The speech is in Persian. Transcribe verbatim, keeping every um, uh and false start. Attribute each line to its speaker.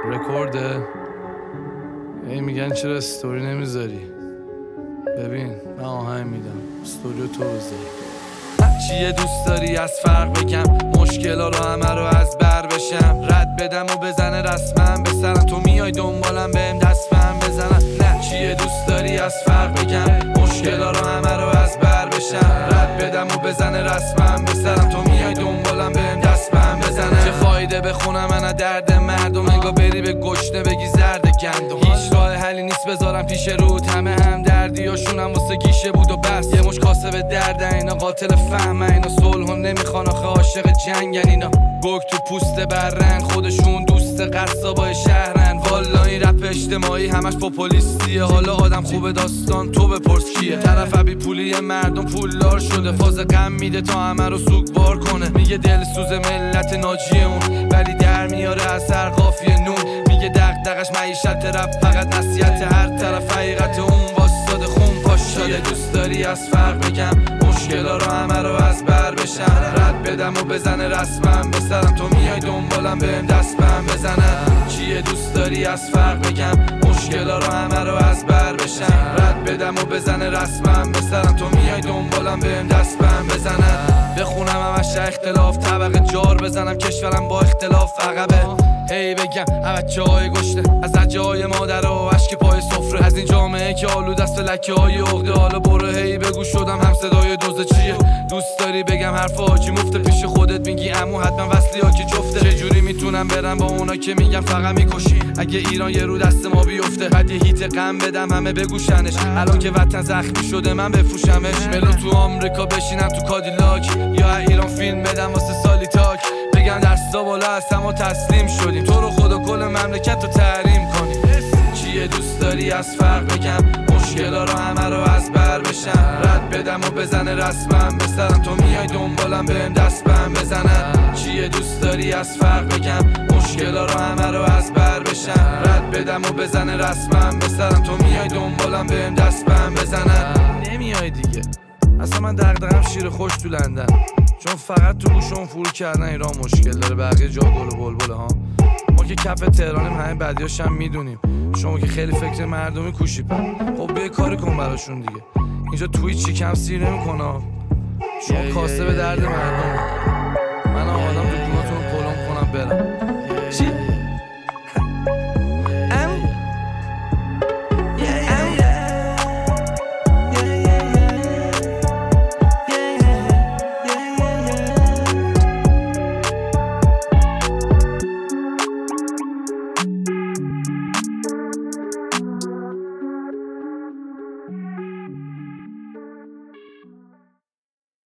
Speaker 1: رکورده؟ ای میگن چرا استوری نمیذاری؟ ببین من آهنگ میدم استوریو تو بذاری. چیه دوست داری از فرق بگم؟ مشکلا رو همه رو از بر بشم، رد بدم و بزنه رسمم به سرم، تو میای دنبالم بهم دست بهم بزنم. نه چیه دوست داری از فرق بگم؟ مشکلا رو همه رو از بر بشم، رد بدم و بزنه رسمم به سرم، تو میای دنبالم بهم دست بهم بزنه. چه فایده بخونم من درد مردم، انگار بری به گشنه بگی زرد گندم. هیچ راه حلی نیست بذارم پیش رود، همه هم دردیاشونم واسه گیشه بود و بس. یه مش کاسه به درد اینا قاتل فهم، اینا صلح هم نمیخوان آخه عاشق جنگن. اینا گرگ تو پوست برن، خودشون دوست قصابای شهرن. والا این رپ اجتماعی همش پاپولیستیه، حالا آدم خوبه داستان تو بپرس کیه. طرف بی پولی مردم پولدار شده، فاز غم میده تا همه رو سوگوار کنه. میگه دلسوز ملت ناجیه اون، ولی در میاره از هر قافیه نون. میگه دغدغش معیشت رپ فقط نصیحت، هر طرف حقیقت اون واسطاده خون پاش شده. دوست داری از فرق بگم؟ مشکلا رو همه رو از بر بشم، رد بدم و بزنه رسمم به سرم، تو میای دنبالم بهم دست بهم بزنه. چیه دوست داری از فرق بگم؟ مشکلا رو همه رو از بر بشم، رد بدم و بزنه رسمم به سرم، تو میای دنبالم بهم دست بهم بزنه. بخونم همش اختلاف، طبقه جار بزنم کشورم با اختلاف عقبه. هی بگم همه جای گشته، از رجای مادر و اشک پای سفره، از این جامعه که آلود است لکه های عقده. حالا برو هی بگو شدم هم صدای دوزه. چیه دوست داری بگم؟ حرف حاجی مفته پیش خودت میگی امو حتما وصلی ها که جفته. چجوری میتونم برم با اونا که میگم فقط میکشی؟ اگه ایران یه رو دست ما بیفته، بعد یه هیت غم بدم همه بگوشنش. الان که وطن زخمی شده من بفروشمش، ملو تو آمریکا بشینم تو کادیلاک، یا ایران فیلم بدم واسه سالی تاک. بگن دستا بالا هستم و تسلیم شدیم، تو رو خدا کل مملکت رو تحریم کنیم. چیه دوست داری از فرق بگم؟ مشکلا رو همه رو از بر بشم، رد بدم و بزنه رسمم به سرم، تو میای دنبالم بهم دست بهم بزنه. چیه دوست داری از فرق بگم؟ مشکلا رو همه رو از بر بشم، رد بدم و بزنه رسمم به سرم، تو میای دنبالم بهم دست بهم بزنه. نمیای دیگه اصلا من دغدغم شیر خوش تو لندن، چون فقط تو گوشم فرو کردن ایران مشکل داره، بقیه جا گل و بلبله ها. ما که کف تهرانیم همه بدیاش هم میدونیم، شما که خیلی فکر مردمی کوشی پر. خب بیا کاری کن براشون دیگه، اینجا توییت چی کم سیر نمیکنه، شما کاسه به درد مردم. من آمادم تو جونتون پلم کنم برم.